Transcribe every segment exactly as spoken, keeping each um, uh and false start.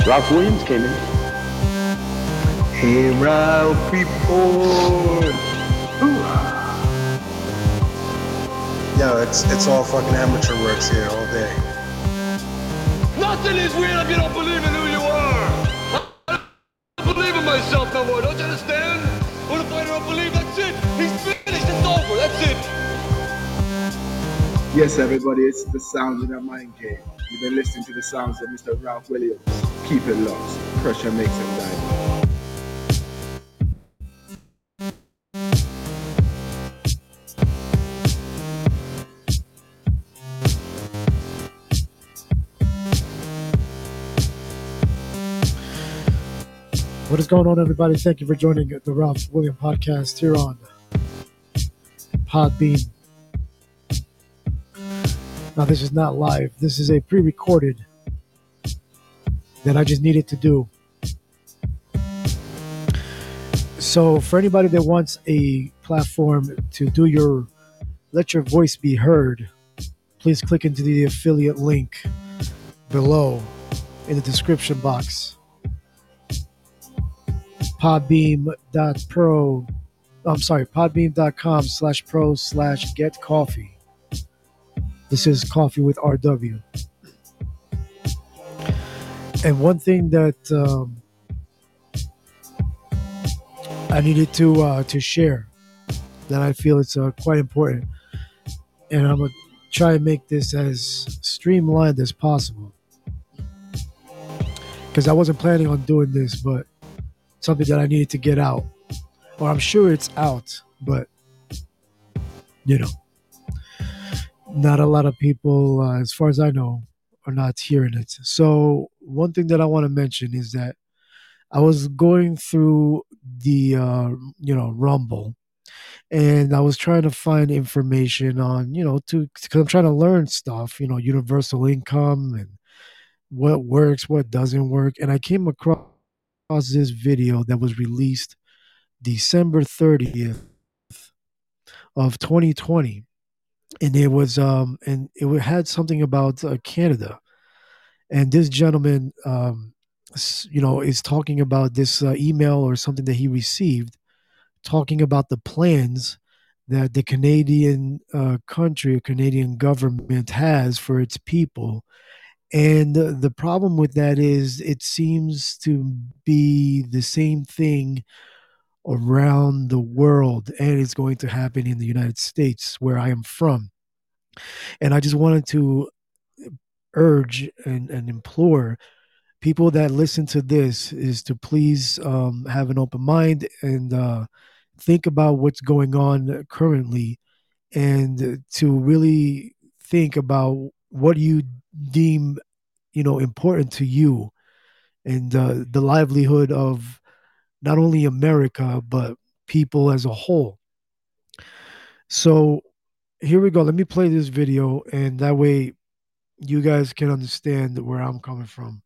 Ralph Williams came in. Hey, Ralph report. Yo, it's it's all fucking amateur works here all day. Nothing is weird if you don't believe in who you are. I don't believe in myself no more. Don't you understand? What if I don't believe? That's it. He's finished. It's over. That's it. Yes, everybody, it's the sounds of that mind game. You've been listening to the sounds of Mister Ralph Williams. Keep it locked. Pressure makes him die. What is going on, everybody? Thank you for joining the Ralph Williams podcast here on Podbean. Now, this is not live. This is a pre-recorded that I just needed to do. So for anybody that wants a platform to do your, let your voice be heard, please click into the affiliate link below in the description box. Podbeam.pro, I'm sorry, podbeam.com slash pro slash get coffee. This is Coffee with R W. And one thing that um, I needed to uh, to share that I feel it's uh, quite important, and I'm going to try and make this as streamlined as possible, because I wasn't planning on doing this, but something that I needed to get out. Or I'm sure it's out, but, you know, not a lot of people, uh, as far as I know, are not hearing it. So one thing that I want to mention is that I was going through the, uh, you know, Rumble, and I was trying to find information on, you know, to, because I'm trying to learn stuff, you know, universal income and what works, what doesn't work. And I came across this video that was released December thirtieth of twenty twenty, and it was um and it had something about uh, Canada, and this gentleman um you know is talking about this uh, email or something that he received, talking about the plans that the Canadian uh, country or Canadian government has for its people. And the problem with that is it seems to be the same thing around the world, and it's going to happen in the United States, where I am from. And I just wanted to urge and, and implore people that listen to this is to please um, have an open mind and uh, think about what's going on currently, and to really think about what you deem, you know, important to you, and uh, the livelihood of not only America, but people as a whole. So here we go. Let me play this video, and that way you guys can understand where I'm coming from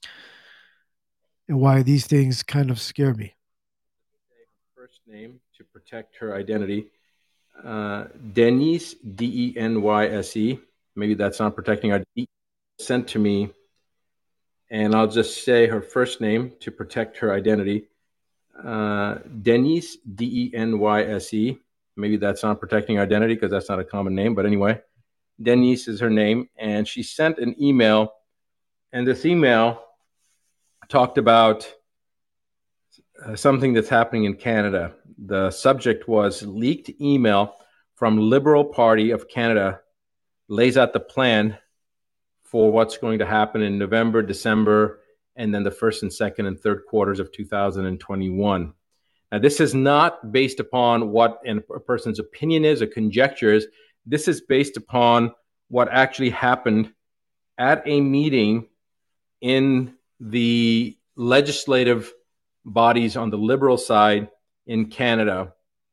and why these things kind of scare me. First name to protect her identity. Uh, Denise, D E N Y S E. Maybe that's not protecting our identity. Sent to me, and I'll just say her first name to protect her identity. Uh, Denise, D E N Y S E. Maybe that's not protecting our identity because that's not a common name. But anyway, Denise is her name. And she sent an email. And this email talked about uh, something that's happening in Canada. The subject was leaked email from Liberal Party of Canada lays out the plan for what's going to happen in November, December, and then the first and second and third quarters of two thousand twenty-one. Now, this is not based upon what a person's opinion is or conjecture is. This is based upon what actually happened at a meeting in the legislative bodies on the Liberal side in Canada.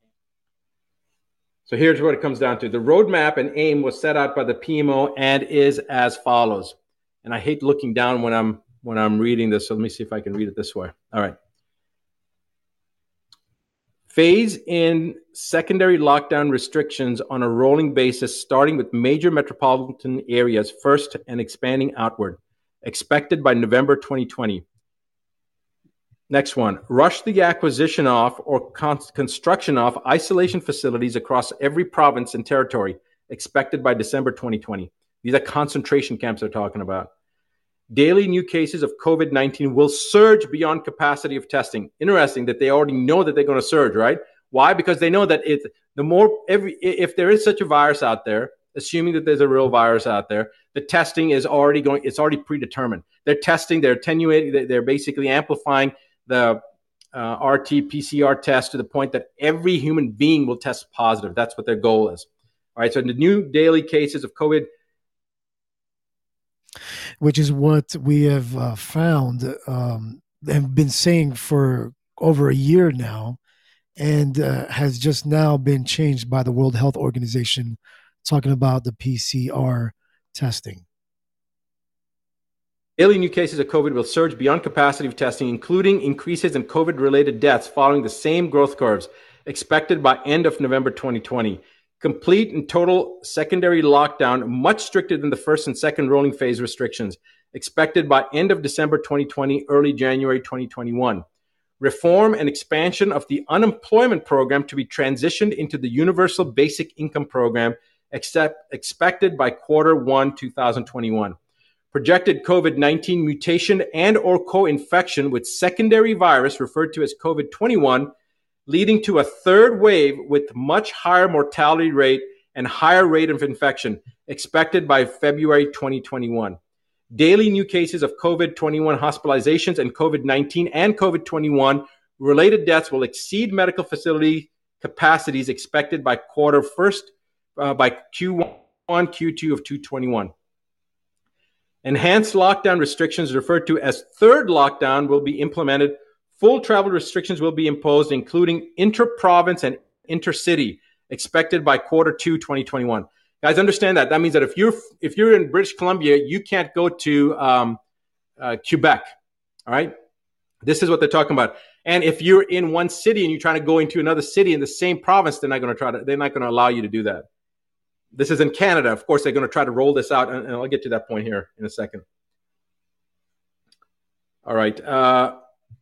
So here's what it comes down to. The roadmap and aim was set out by the P M O and is as follows. And I hate looking down when I'm when I'm reading this, so let me see if I can read it this way. All right. Phase in secondary lockdown restrictions on a rolling basis, starting with major metropolitan areas first and expanding outward. Expected by November twenty twenty. Next one, rush the acquisition of or con- construction of isolation facilities across every province and territory, expected by December twenty twenty. These are concentration camps they're talking about. Daily new cases of COVID nineteen will surge beyond capacity of testing. Interesting that they already know that they're going to surge, right? Why? Because they know that it, the more every if there is such a virus out there, assuming that there's a real virus out there, the testing is already going. It's already predetermined. They're testing. They're attenuating. They're basically amplifying the uh, R T P C R test to the point that every human being will test positive. That's what their goal is. All right. So the new daily cases of COVID, which is what we have uh, found um, and been saying for over a year now, and uh, has just now been changed by the World Health Organization, talking about the P C R testing. Daily new cases of COVID will surge beyond capacity of testing, including increases in COVID-related deaths following the same growth curves, expected by end of November twenty twenty. Complete and total secondary lockdown, much stricter than the first and second rolling phase restrictions, expected by end of December twenty twenty, early January twenty twenty-one. Reform and expansion of the unemployment program to be transitioned into the Universal Basic Income Program, except expected by quarter one, twenty twenty-one. Projected COVID nineteen mutation and or co-infection with secondary virus referred to as COVID twenty-one, leading to a third wave with much higher mortality rate and higher rate of infection, expected by February twenty twenty-one. Daily new cases of COVID twenty-one hospitalizations and COVID nineteen and COVID twenty-one related deaths will exceed medical facility capacities expected by quarter first, uh, by Q one, Q two of twenty twenty-one. Enhanced lockdown restrictions referred to as third lockdown will be implemented. Full travel restrictions will be imposed, including inter-province and intercity, expected by quarter two, twenty twenty-one. Guys, understand that. That means that if you're if you're in British Columbia, you can't go to um, uh, Quebec. All right, this is what they're talking about. And if you're in one city and you're trying to go into another city in the same province, they're not going to try to. They're not going to allow you to do that. This is in Canada. Of course, they're going to try to roll this out, and, and I'll get to that point here in a second. All right. Uh,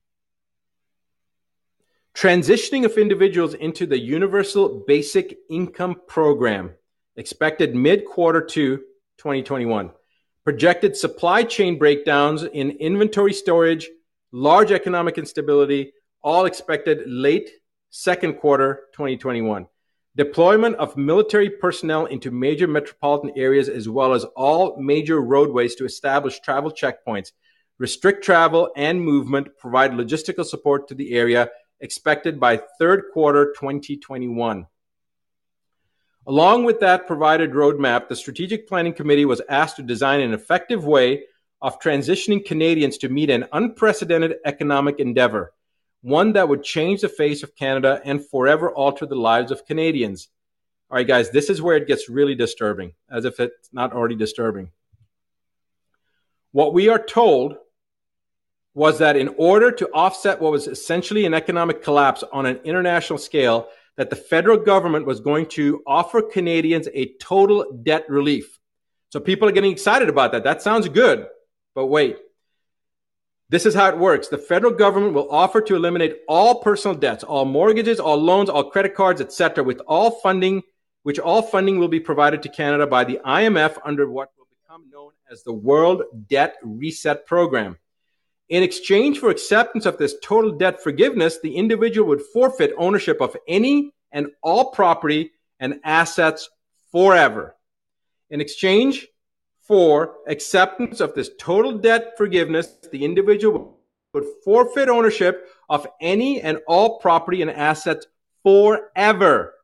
transitioning of individuals into the Universal Basic Income Program, expected mid-quarter two, twenty twenty-one. Projected supply chain breakdowns in inventory storage, large economic instability, all expected late second quarter, twenty twenty-one. Deployment of military personnel into major metropolitan areas as well as all major roadways to establish travel checkpoints, restrict travel and movement, provide logistical support to the area, expected by third quarter twenty twenty-one. Along with that provided roadmap, the Strategic Planning Committee was asked to design an effective way of transitioning Canadians to meet an unprecedented economic endeavor, one that would change the face of Canada and forever alter the lives of Canadians. All right, guys, this is where it gets really disturbing, as if it's not already disturbing. What we are told was that in order to offset what was essentially an economic collapse on an international scale, that the federal government was going to offer Canadians a total debt relief. So people are getting excited about that. That sounds good, but wait. This is how it works. The federal government will offer to eliminate all personal debts, all mortgages, all loans, all credit cards, et cetera, with all funding, which all funding will be provided to Canada by the I M F under what will become known as the World Debt Reset Program. In exchange for acceptance of this total debt forgiveness, the individual would forfeit ownership of any and all property and assets forever. In exchange for acceptance of this total debt forgiveness, the individual would forfeit ownership of any and all property and assets forever.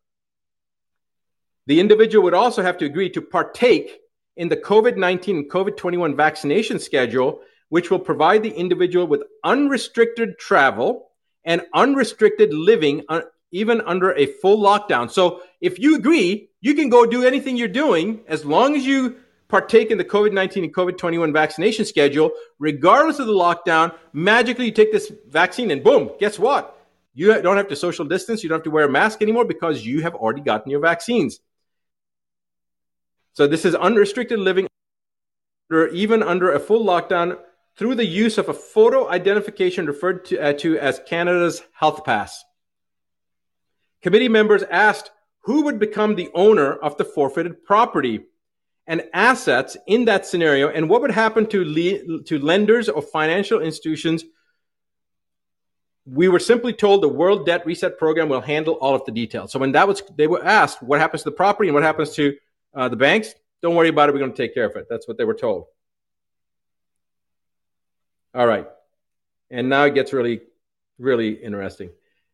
The individual would also have to agree to partake in the COVID nineteen and COVID twenty-one vaccination schedule, which will provide the individual with unrestricted travel and unrestricted living, uh, even under a full lockdown. So if you agree, you can go do anything you're doing as long as you partake in the COVID nineteen and COVID twenty-one vaccination schedule, regardless of the lockdown. Magically, you take this vaccine and boom, guess what? You don't have to social distance. You don't have to wear a mask anymore because you have already gotten your vaccines. So this is unrestricted living, or even under a full lockdown through the use of a photo identification referred to, uh, to as Canada's Health Pass. Committee members asked who would become the owner of the forfeited property and assets in that scenario, and what would happen to, le- to lenders of financial institutions. We were simply told the World Debt Reset Program will handle all of the details. So when that was, they were asked what happens to the property and what happens to uh, the banks, don't worry about it, we're going to take care of it. That's what they were told. All right. And now it gets really, really interesting.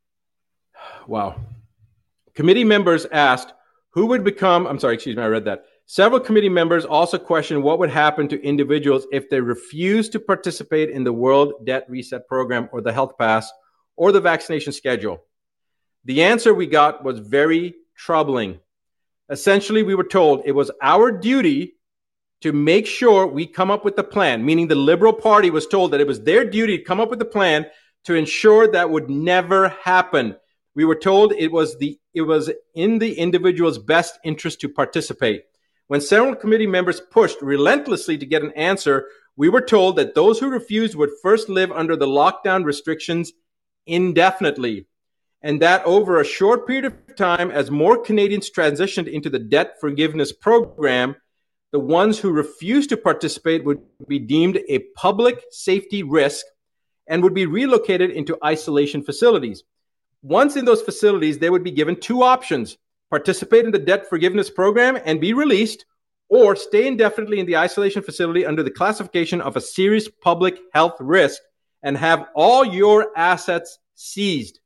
Wow. Committee members asked who would become, I'm sorry, excuse me, I read that. Several committee members also questioned what would happen to individuals if they refused to participate in the World Debt Reset Program or the Health Pass or the vaccination schedule. The answer we got was very troubling. Essentially, we were told it was our duty to make sure we come up with a plan, meaning the Liberal Party was told that it was their duty to come up with a plan to ensure that would never happen. We were told it was the it was in the individual's best interest to participate. When several committee members pushed relentlessly to get an answer, we were told that those who refused would first live under the lockdown restrictions indefinitely, and that over a short period of time, as more Canadians transitioned into the debt forgiveness program, the ones who refused to participate would be deemed a public safety risk and would be relocated into isolation facilities. Once in those facilities, they would be given two options: participate in the debt forgiveness program and be released, or stay indefinitely in the isolation facility under the classification of a serious public health risk and have all your assets seized.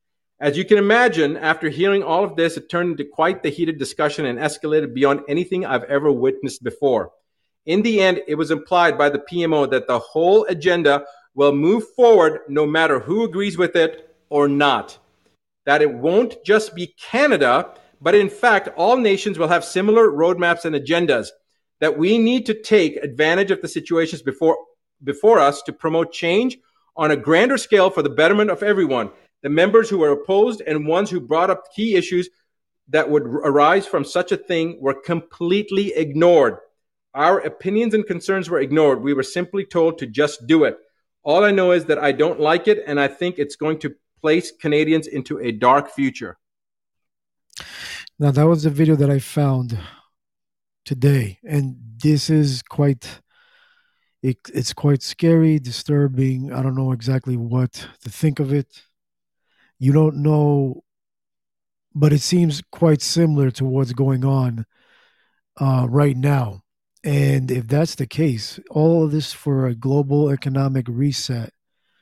As you can imagine, after hearing all of this, it turned into quite the heated discussion and escalated beyond anything I've ever witnessed before. In the end, it was implied by the P M O that the whole agenda will move forward no matter who agrees with it or not. That it won't just be Canada, but in fact, all nations will have similar roadmaps and agendas, that we need to take advantage of the situations before, before us to promote change on a grander scale for the betterment of everyone. The members who were opposed and ones who brought up key issues that would arise from such a thing were completely ignored. Our opinions and concerns were ignored. We were simply told to just do it. All I know is that I don't like it, and I think it's going to place Canadians into a dark future. Now, that was the video that I found today, and this is quite, it, it's quite scary, disturbing. I don't know exactly what to think of it. You don't know, but it seems quite similar to what's going on uh, right now. And if that's the case, all of this for a global economic reset,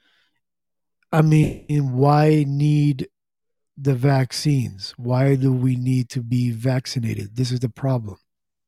I mean, why need the vaccines? Why do we need to be vaccinated? This is the problem.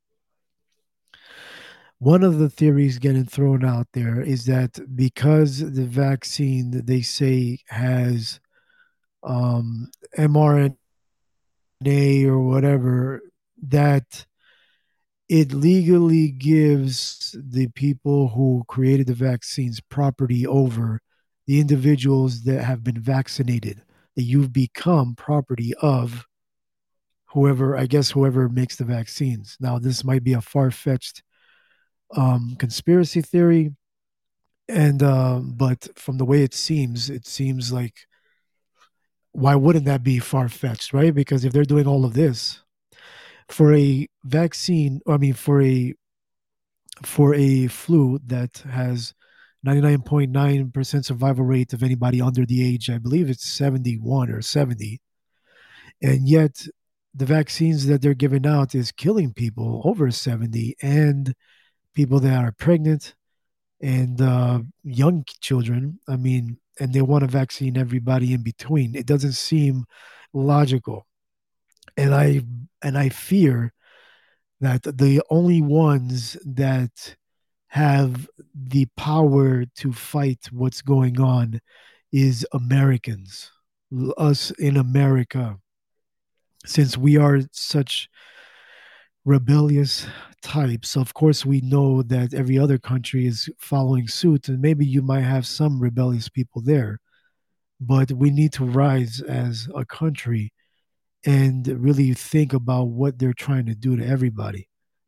One of the theories getting thrown out there is that because the vaccine, they say, has um, mRNA or whatever, that it legally gives the people who created the vaccines property over the individuals that have been vaccinated, that you've become property of whoever, I guess, whoever makes the vaccines. Now, this might be a far-fetched um, conspiracy theory, and uh, but from the way it seems, it seems like, why wouldn't that be far-fetched, right? Because if they're doing all of this for a vaccine, I mean, for a for a flu that has ninety-nine point nine percent survival rate of anybody under the age, I believe it's seventy-one or seventy. And yet the vaccines that they're giving out is killing people over seventy and people that are pregnant and uh, young children. I mean, and they want to vaccine everybody in between. It doesn't seem logical. And I and I fear that the only ones that have the power to fight what's going on is Americans, us in America, since we are such rebellious types. Of course, we know that every other country is following suit, and maybe you might have some rebellious people there, but we need to rise as a country and really think about what they're trying to do to everybody.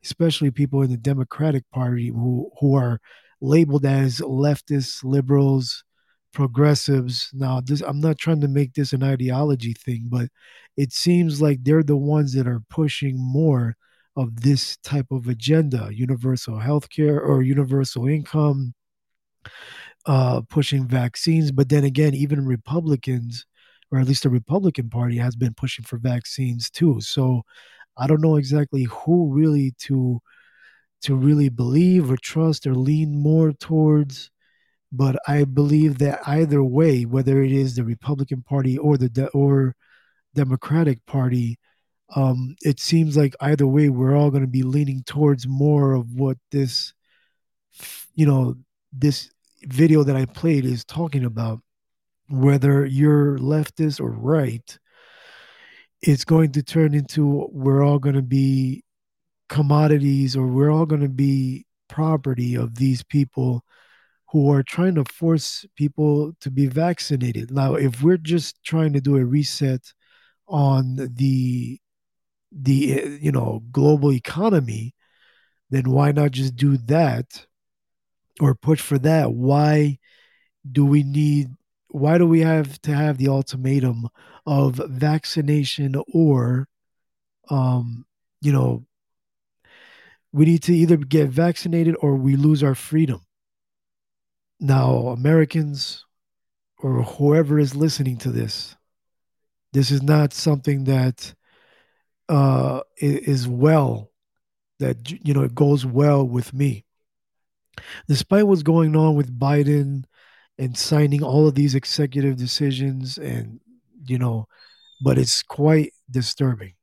especially people in the Democratic Party who who are labeled as leftists, liberals, progressives. Now, this I'm not trying to make this an ideology thing, but it seems like they're the ones that are pushing more of this type of agenda, universal health care or universal income, uh, pushing vaccines. But then again, even Republicans, or at least the Republican Party, has been pushing for vaccines too. So I don't know exactly who really to to really believe or trust or lean more towards. But I believe that either way, whether it is the Republican Party or the de- or Democratic Party, um, it seems like either way, we're all going to be leaning towards more of what this, you know, this video that I played is talking about. Whether you're leftist or right, it's going to turn into we're all going to be commodities, or we're all going to be property of these people who are trying to force people to be vaccinated. Now, if we're just trying to do a reset on the the uh, you know global economy, then why not just do that or push for that? Why do we need? Why do we have to have the ultimatum of vaccination or, um, you know, we need to either get vaccinated or we lose our freedom? Now, Americans or whoever is listening to this, this is not something that uh, is well, that, you know, it goes well with me. Despite what's going on with Biden and signing all of these executive decisions, and, you know, but it's quite disturbing.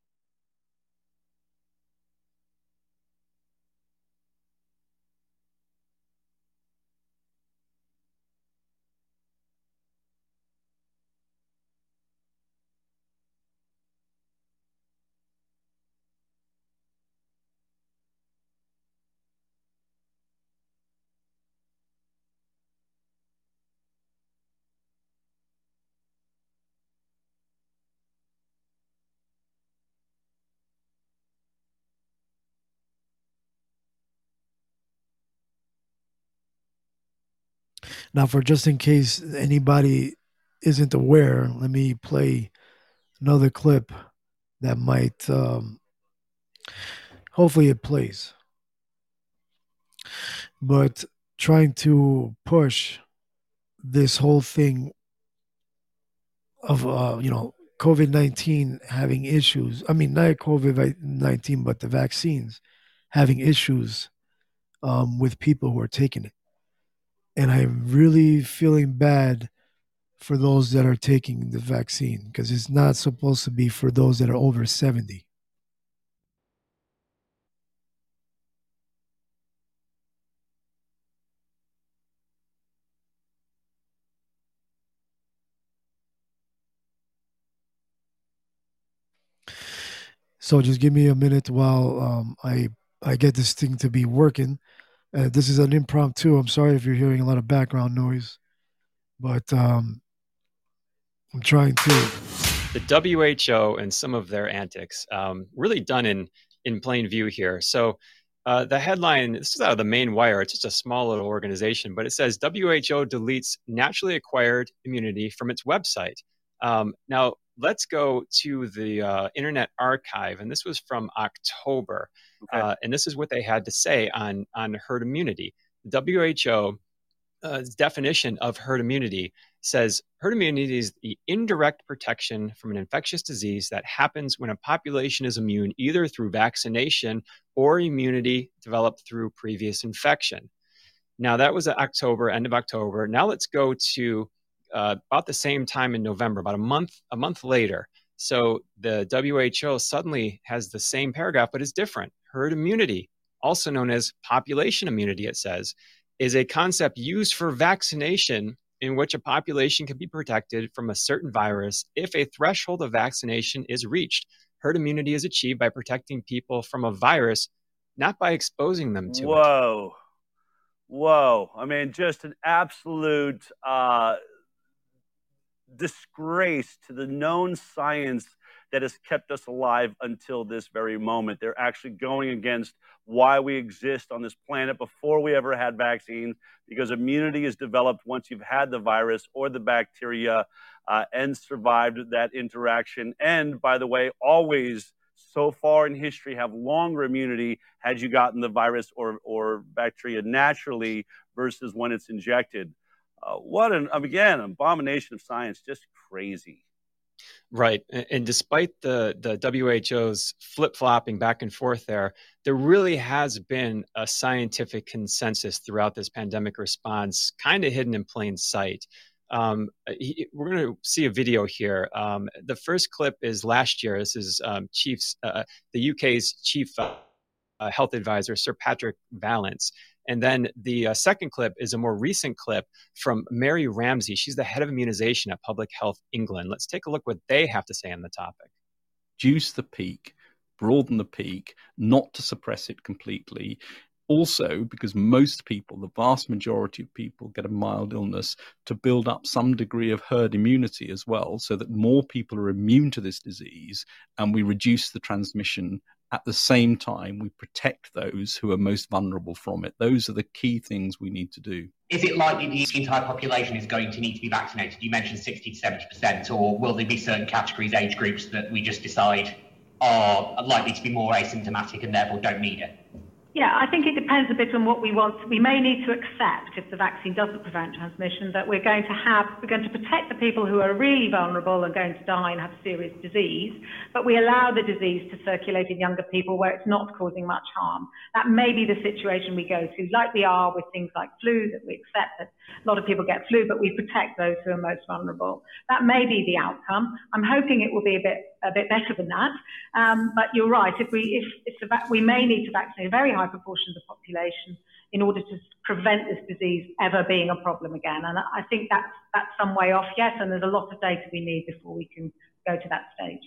Now, for just in case anybody isn't aware, let me play another clip that might, um, hopefully, it plays. But trying to push this whole thing of, uh, you know, COVID nineteen having issues. I mean, not COVID nineteen, but the vaccines having issues, um, with people who are taking it. And I'm really feeling bad for those that are taking the vaccine, because it's not supposed to be for those that are over seventy. So just give me a minute while, um, I I get this thing to be working. Uh, this is an impromptu. I'm sorry if you're hearing a lot of background noise, but um, I'm trying to. The W H O and some of their antics, um, really done in in plain view here. So uh, the headline, this is out of the main wire. It's just a small little organization, but it says W H O deletes naturally acquired immunity from its website. Um, now, let's go to the uh, Internet Archive, and this was from October. Okay. Uh, and this is what they had to say on, on herd immunity. The W H O uh, definition of herd immunity says herd immunity is the indirect protection from an infectious disease that happens when a population is immune either through vaccination or immunity developed through previous infection. Now, that was October, end of October. Now let's go to uh, about the same time in November, about a month, a month later. So the W H O suddenly has the same paragraph, but it's different. Herd immunity, also known as population immunity, it says, is a concept used for vaccination in which a population can be protected from a certain virus if a threshold of vaccination is reached. Herd immunity is achieved by protecting people from a virus, not by exposing them to Whoa. it. Whoa. Whoa. I mean, just an absolute uh, disgrace to the known science that has kept us alive until this very moment. They're actually going against why we exist on this planet before we ever had vaccines, because immunity is developed once you've had the virus or the bacteria uh, and survived that interaction. And by the way, always so far in history have longer immunity had you gotten the virus or, or bacteria naturally versus when it's injected. Uh, what an, again, abomination of science, just crazy. Right. And, and despite the, the W H O's flip-flopping back and forth there, there really has been a scientific consensus throughout this pandemic response, kind of hidden in plain sight. Um, he, we're going to see a video here. Um, the first clip is last year. This is um, Chief's, uh, the U K's chief uh, uh, health advisor, Sir Patrick Vallance. And then the uh, second clip is a more recent clip from Mary Ramsey. She's the head of immunization at Public Health England. Let's take a look what they have to say on the topic. Reduce the peak, broaden the peak, not to suppress it completely. Also, because most people, the vast majority of people, get a mild illness, to build up some degree of herd immunity as well, so that more people are immune to this disease and we reduce the transmission. At the same time, we protect those who are most vulnerable from it. Those are the key things we need to do. Is it likely the entire population is going to need to be vaccinated? You mentioned sixty to seventy percent, or will there be certain categories, age groups that we just decide are likely to be more asymptomatic and therefore don't need it? Yeah, I think it depends a bit on what we want. We may need to accept, if the vaccine doesn't prevent transmission, that we're going to have, we're going to protect the people who are really vulnerable and going to die and have serious disease, but we allow the disease to circulate in younger people where it's not causing much harm. That may be the situation we go to, like we are with things like flu, that we accept that a lot of people get flu, but we protect those who are most vulnerable. That may be the outcome. I'm hoping it will be a bit a bit better than that. Um, but you're right. If we if, if the vac- we may need to vaccinate a very high proportion of the population in order to prevent this disease ever being a problem again. And I think that's that's some way off yet. And there's a lot of data we need before we can go to that stage.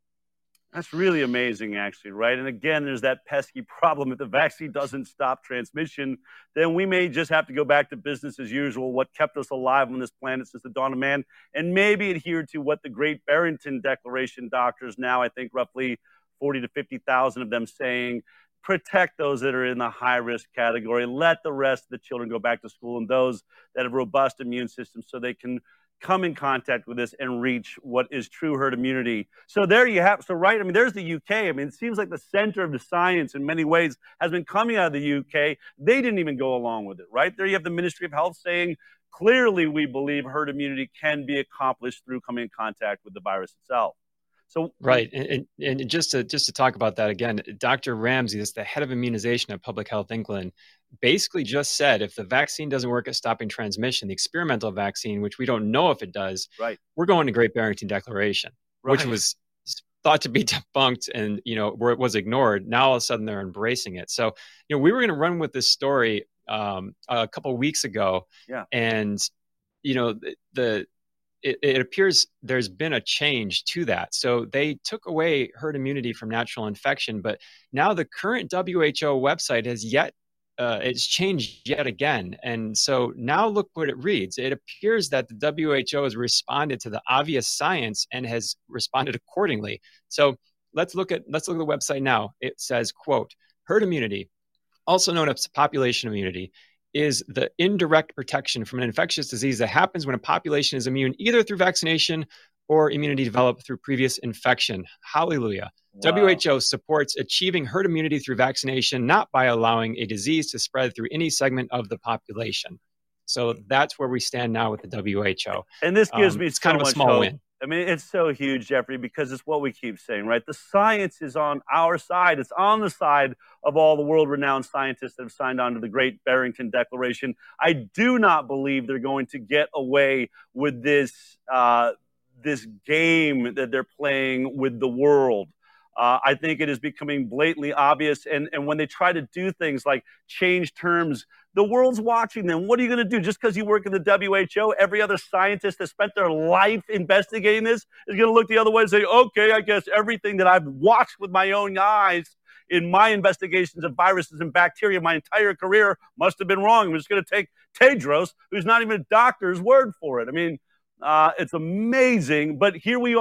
That's really amazing, actually, right? And again, there's that pesky problem. If the vaccine doesn't stop transmission, then we may just have to go back to business as usual, what kept us alive on this planet since the dawn of man, and maybe adhere to what the Great Barrington Declaration doctors, now I think roughly forty to fifty thousand of them, saying, protect those that are in the high-risk category, let the rest of the children go back to school, and those that have robust immune systems so they can come in contact with this and reach what is true herd immunity. So there you have, so right, I mean, there's the U K. I mean, it seems like the center of the science in many ways has been coming out of the U K. They didn't even go along with it, right? There you have the Ministry of Health saying, clearly we believe herd immunity can be accomplished through coming in contact with the virus itself. So right, and, and, and just to just to talk about that again, Doctor Ramsey, that's the head of immunization at Public Health England, basically just said if the vaccine doesn't work at stopping transmission, the experimental vaccine, which we don't know if it does, right, we're going to Great Barrington Declaration, right, which was thought to be debunked and you know where it was ignored. Now all of a sudden they're embracing it. So you know we were going to run with this story um, a couple of weeks ago, yeah, and you know the. the It, it appears there's been a change to that. So they took away herd immunity from natural infection, but now the current W H O website has yet, uh, it's changed yet again. And so now look what it reads. It appears that the W H O has responded to the obvious science and has responded accordingly. So let's look at, let's look at the website now. It says, quote, herd immunity, also known as population immunity, is the indirect protection from an infectious disease that happens when a population is immune either through vaccination or immunity developed through previous infection. Hallelujah. Wow. W H O supports achieving herd immunity through vaccination, not by allowing a disease to spread through any segment of the population. So that's where we stand now with the W H O. And this gives um, me it's so kind of a much small hope. win. I mean, it's so huge, Jeffrey, because it's what we keep saying, right? The science is on our side. It's on the side of all the world-renowned scientists that have signed on to the Great Barrington Declaration. I do not believe they're going to get away with this, uh, this game that they're playing with the world. Uh, I think it is becoming blatantly obvious. And, and when they try to do things like change terms, the world's watching them. What are you going to do? Just because you work in the W H O, every other scientist that spent their life investigating this is going to look the other way and say, okay, I guess everything that I've watched with my own eyes in my investigations of viruses and bacteria my entire career must have been wrong. I'm just going to take Tedros, who's not even a doctor's word for it. I mean, uh, it's amazing, but here we are.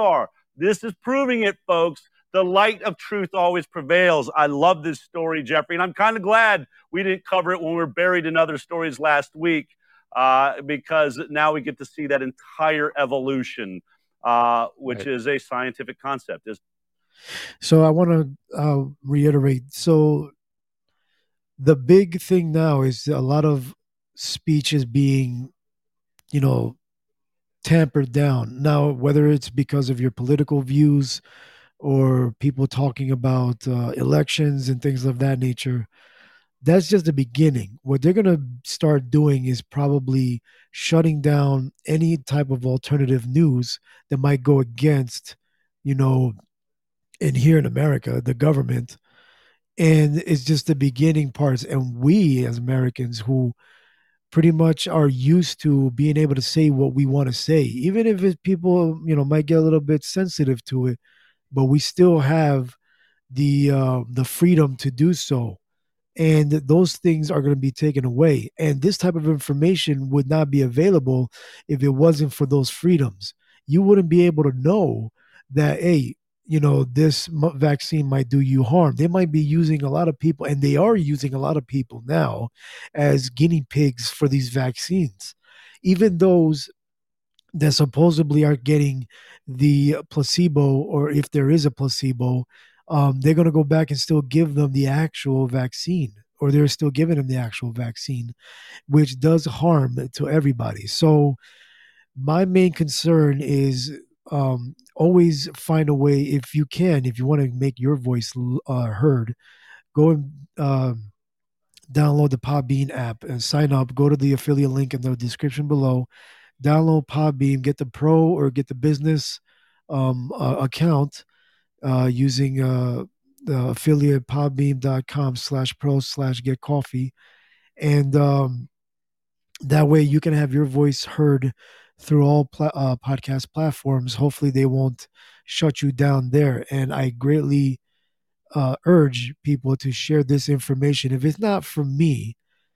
This is proving it, folks. The light of truth always prevails. I love this story, Jeffrey, and I'm kind of glad we didn't cover it when we were buried in other stories last week, uh, because now we get to see that entire evolution, uh, which Right. is a scientific concept. Is So I want to uh, reiterate. So the big thing now is a lot of speech is being, you know, tampered down. Now, whether it's because of your political views or people talking about uh, elections and things of that nature, that's just the beginning. What they're going to start doing is probably shutting down any type of alternative news that might go against, you know, in here in America, the government. And it's just the beginning parts. And we as Americans who pretty much are used to being able to say what we want to say, even if it, people, you know, might get a little bit sensitive to it, but we still have the uh, the freedom to do so. And those things are going to be taken away. And this type of information would not be available if it wasn't for those freedoms. You wouldn't be able to know that, hey, you know, this m- vaccine might do you harm. They might be using a lot of people, and they are using a lot of people now as guinea pigs for these vaccines. Even those that supposedly are getting the placebo, or if there is a placebo, um, they're going to go back and still give them the actual vaccine, or they're still giving them the actual vaccine, which does harm to everybody. So my main concern is um, always find a way, if you can, if you want to make your voice uh, heard, go and um, download the Podbean app and sign up. Go to the affiliate link in the description below. Download Podbean, get the pro or get the business um, uh, account uh, using uh, the affiliate podbean.com slash pro slash get coffee. And um, that way you can have your voice heard through all pla- uh, podcast platforms. Hopefully they won't shut you down there. And I greatly uh, urge people to share this information. If it's not from me,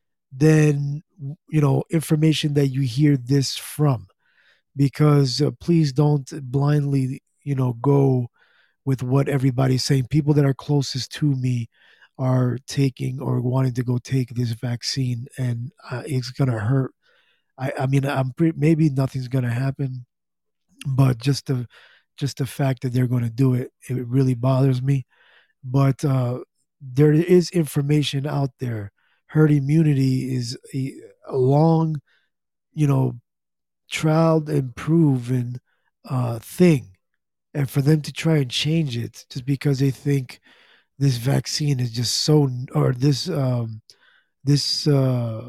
then, you know, information that you hear this from, because uh, please don't blindly, you know, go with what everybody's saying. People that are closest to me are taking or wanting to go take this vaccine, and uh, it's going to hurt. I, I mean, I'm pre- maybe nothing's going to happen, but just the just the fact that they're going to do it, it really bothers me. But uh, there is information out there. Herd immunity is a, a long, you know, tried and proven uh, thing. And for them to try and change it just because they think this vaccine is just so, or this um, this uh,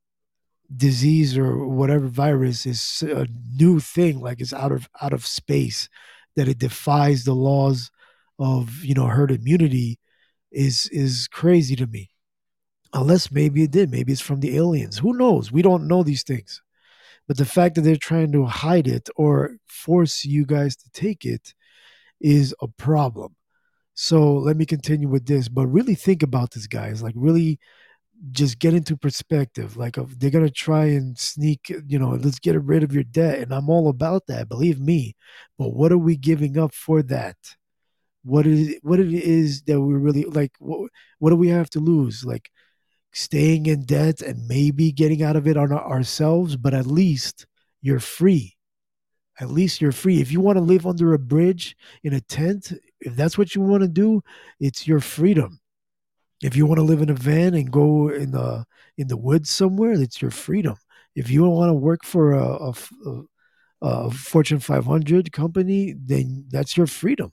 disease or whatever virus is a new thing, like it's out of out of space, that it defies the laws of, you know, herd immunity, is is crazy to me. Unless maybe it did, maybe it's from the aliens. Who knows? We don't know these things. But the fact that they're trying to hide it or force you guys to take it is a problem. So let me continue with this. But really think about this, guys. Like, really just get into perspective. Like, if they're going to try and sneak, you know, let's get rid of your debt. And I'm all about that, believe me. But what are we giving up for that? What is what it is that we really like? What, what do we have to lose? Like, staying in debt and maybe getting out of it on our- ourselves, but at least you're free. At least you're free. If you want to live under a bridge in a tent, if that's what you want to do, it's your freedom. If you want to live in a van and go in the in the woods somewhere, it's your freedom. If you don't want to work for a, a, a, a Fortune five hundred company, then that's your freedom.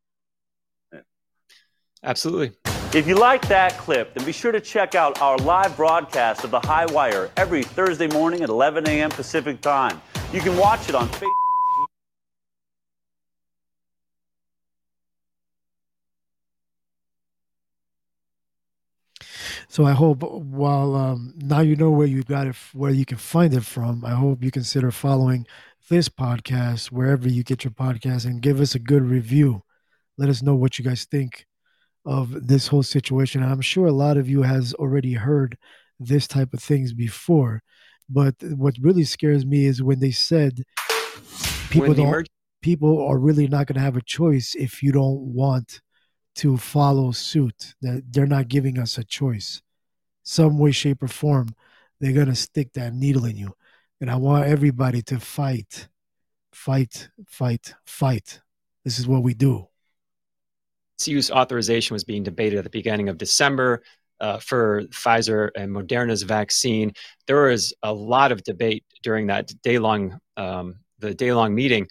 Absolutely. If you like that clip, then be sure to check out our live broadcast of The High Wire every Thursday morning at eleven a.m. Pacific Time. You can watch it on Facebook. So I hope, while um, now you know where you got it, where you can find it from, I hope you consider following this podcast wherever you get your podcast and give us a good review. Let us know what you guys think of this whole situation. I'm sure a lot of you has already heard this type of things before, but what really scares me is when they said people When the don't. emerg- people are really not going to have a choice if you don't want to follow suit. That they're not giving us a choice. Some way, shape, or form, they're going to stick that needle in you. And I want everybody to fight, fight, fight, fight. This is what we do. Use authorization was being debated at the beginning of December uh, for Pfizer and Moderna's vaccine. There was a lot of debate during that day-long, um, the day-long meeting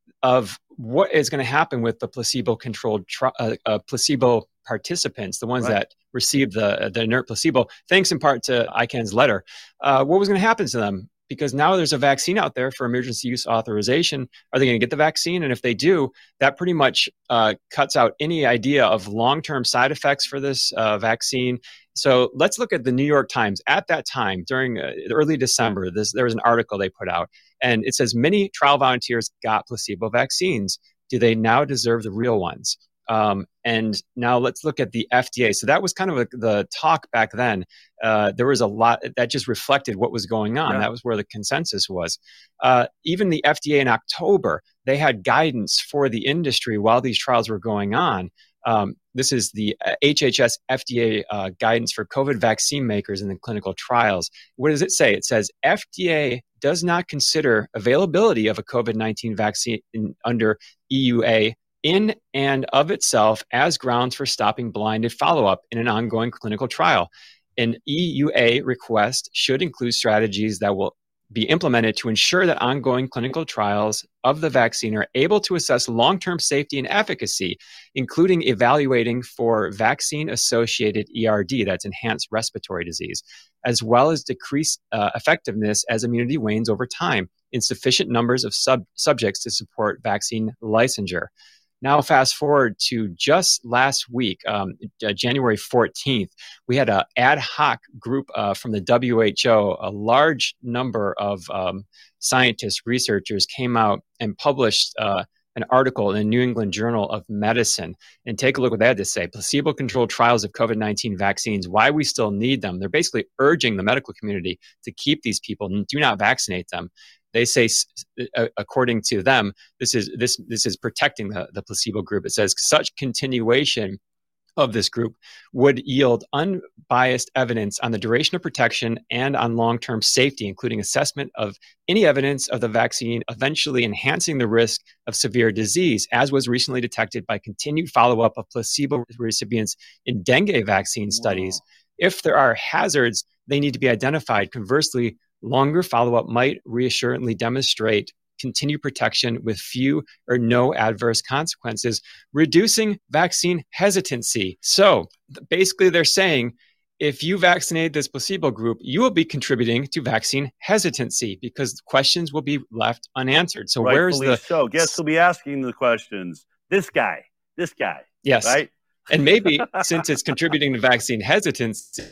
of what is going to happen with the placebo-controlled tri- uh, uh, placebo participants, the ones Right. that received the the inert placebo, thanks in part to I CAN's letter. Uh, what was going to happen to them? Because now there's a vaccine out there for emergency use authorization. Are they going to get the vaccine? And if they do, that pretty much uh, cuts out any idea of long-term side effects for this uh, vaccine. So let's look at the New York Times. At that time, during uh, early December, this, there was an article they put out, and it says, many trial volunteers got placebo vaccines. Do they now deserve the real ones? Um, and now let's look at the F D A. So that was kind of a, the talk back then. Uh, there was a lot that just reflected what was going on. Yeah. That was where the consensus was. Uh, even the F D A in October, they had guidance for the industry while these trials were going on. Um, this is the H H S F D A uh, guidance for COVID vaccine makers in the clinical trials. What does it say? It says F D A does not consider availability of a COVID nineteen vaccine in, under E U A in and of itself as grounds for stopping blinded follow-up in an ongoing clinical trial. An E U A request should include strategies that will be implemented to ensure that ongoing clinical trials of the vaccine are able to assess long-term safety and efficacy, including evaluating for vaccine-associated E R D, that's enhanced respiratory disease, as well as decrease uh, effectiveness as immunity wanes over time in sufficient numbers of sub- subjects to support vaccine licensure. Now, fast forward to just last week, um, uh, January fourteenth, we had an ad hoc group uh, from the W H O. A large number of um, scientists, researchers came out and published uh, an article in the New England Journal of Medicine. And take a look what they had to say. Placebo-controlled trials of COVID nineteen vaccines, why we still need them. They're basically urging the medical community to keep these people and do not vaccinate them. They say, according to them, this is this this is protecting the, the placebo group. It says such continuation of this group would yield unbiased evidence on the duration of protection and on long-term safety, including assessment of any evidence of the vaccine eventually enhancing the risk of severe disease, as was recently detected by continued follow-up of placebo recipients in dengue vaccine studies. If there are hazards, they need to be identified. Conversely, longer follow-up might reassuringly demonstrate continued protection with few or no adverse consequences, reducing vaccine hesitancy. So basically they're saying, if you vaccinate this placebo group, you will be contributing to vaccine hesitancy because questions will be left unanswered. So where's Rightfully the... so. Guess who'll be asking the questions? This guy. This guy. Yes. Right? And maybe since it's contributing to vaccine hesitancy,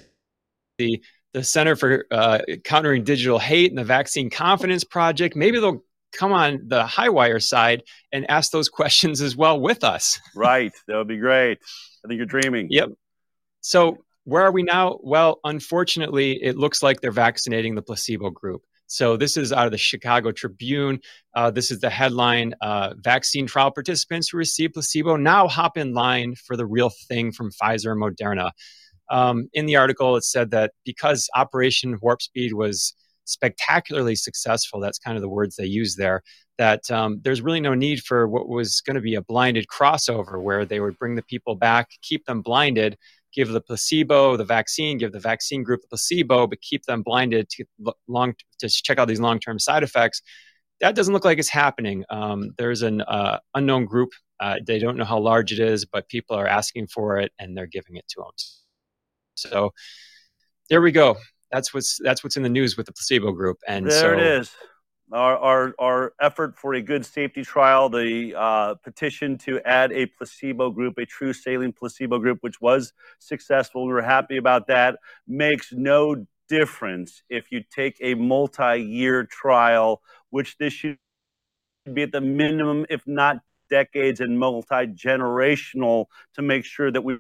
the the Center for uh, Countering Digital Hate and the Vaccine Confidence Project, maybe they'll come on the Highwire side and ask those questions as well with us. Right. That would be great. I think you're dreaming. Yep. So where are we now? Well, unfortunately, it looks like they're vaccinating the placebo group. So this is out of the Chicago Tribune. Uh, this is the headline, uh, vaccine trial participants who receive placebo now hop in line for the real thing from Pfizer and Moderna. Um, in the article, it said that because Operation Warp Speed was spectacularly successful, that's kind of the words they use there, that um, there's really no need for what was going to be a blinded crossover where they would bring the people back, keep them blinded, give the placebo the vaccine, give the vaccine group the placebo, but keep them blinded to long to check out these long-term side effects. That doesn't look like it's happening. Um, there's an uh, unknown group. Uh, they don't know how large it is, but people are asking for it and they're giving it to them. So there we go. That's what's that's what's in the news with the placebo group. And there so, it is. Our, our our effort for a good safety trial, the uh, petition to add a placebo group, a true saline placebo group, which was successful. We were happy about that. Makes no difference if you take a multi-year trial, which this should be at the minimum, if not decades, and multi-generational, to make sure that we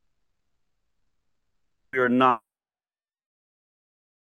are not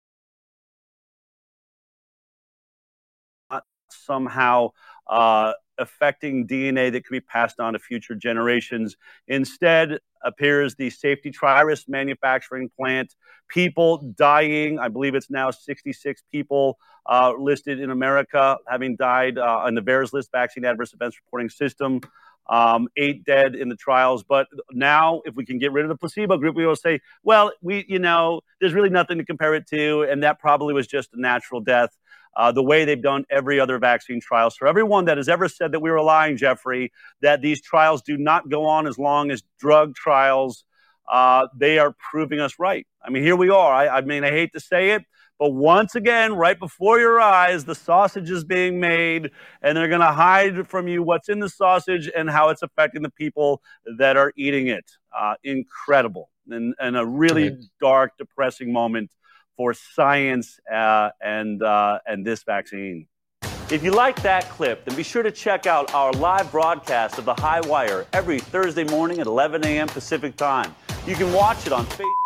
somehow uh, affecting D N A that could be passed on to future generations. Instead, appears the Safety Tri-Risk manufacturing plant. People dying. I believe it's now sixty-six people uh, listed in America having died uh, on the VAERS list, Vaccine Adverse Events Reporting System. Um, eight dead in the trials. But now, if we can get rid of the placebo group, we will say, well, we, you know, there's really nothing to compare it to, and that probably was just a natural death. Uh, the way they've done every other vaccine trial. So everyone that has ever said that we were lying, Jeffrey, that these trials do not go on as long as drug trials, uh, they are proving us right. I mean, here we are. I, I mean, I hate to say it, but once again, right before your eyes, the sausage is being made, and they're going to hide from you what's in the sausage and how it's affecting the people that are eating it. Uh, incredible. And, and a really Right. dark, depressing moment for science uh, and uh, and this vaccine. If you like that clip, then be sure to check out our live broadcast of The High Wire every Thursday morning at eleven a.m. Pacific Time. You can watch it on Facebook.